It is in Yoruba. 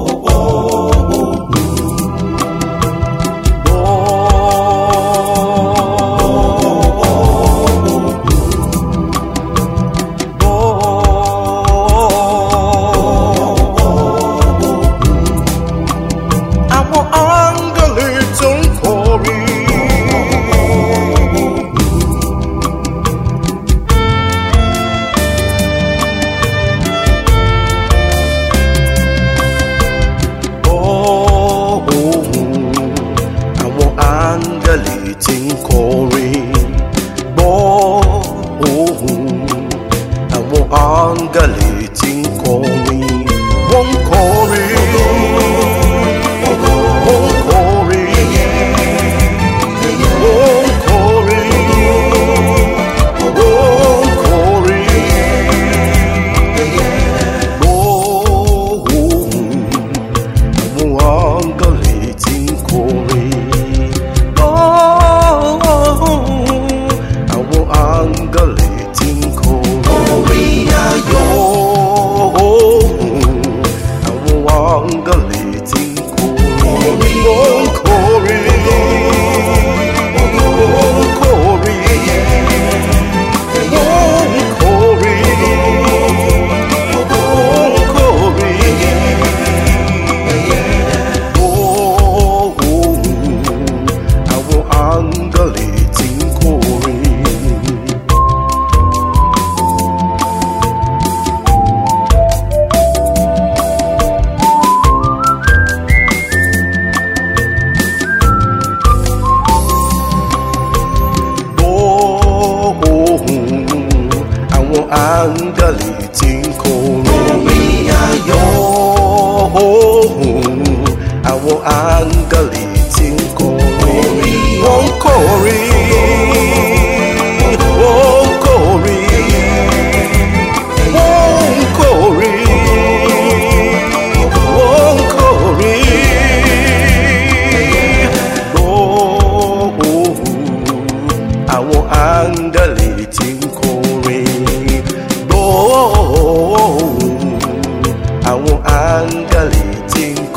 Áńgẹ́lì tí ń kọrin, wọ́n ń kọrin, wọ́n ń kọrin, wọ́n ń kọrin, wọ́n ń kọrin. Àwọn áńgẹ́lì tí ń kọrin, àwọn áńgẹ́lì tí ń kọrin. Orin ayọ̀, àwọn áńgẹ́lì tí ń kọrin, wọ́n ń kọrin, wọ́n ń kọrin, wọ́n ń kọrin, wọ́n ń kọrin. Àwọn áńgẹ́lì tí ń kọrin. Àwọn áńgẹ́lì tí ń kọrin, orin ayọ̀. Àwọn áńgẹ́lì tí ń kọrin, wọ́n ń kọrin, wọ́n ń kọrin, wọ́n ń kọrin, wọ́n ń kọrin. Àwọn áńgẹ́lì tí ń kọrin, àwọn áńgẹ́lì tí ń